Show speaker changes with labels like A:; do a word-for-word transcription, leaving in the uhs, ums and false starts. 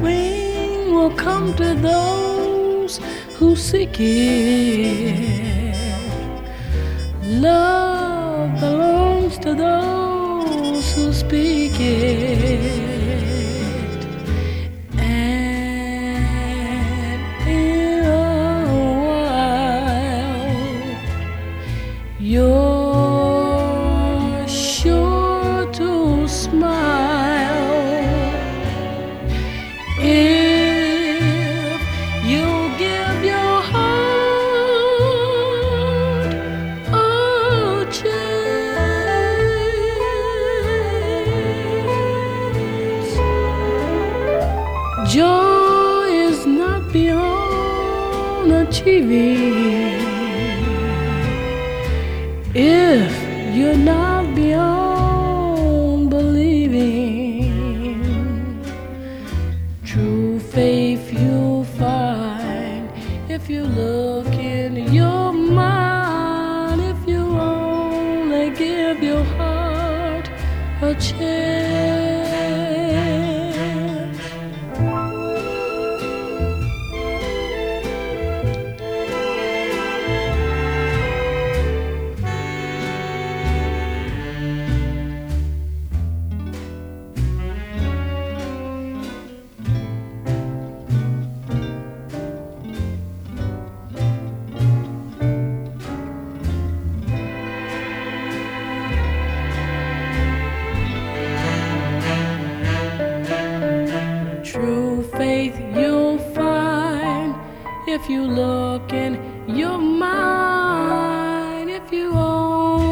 A: spring will come to those who seek it. Love belongs to those who speak it. And in a while, you're sure to smile if you give your heart a chance. Joy is not beyond achieving if you're not beyond believing. True faith you'll find if you look in your mind, if you only give your heart a chance. True faith you'll find if you look in your mind, if you only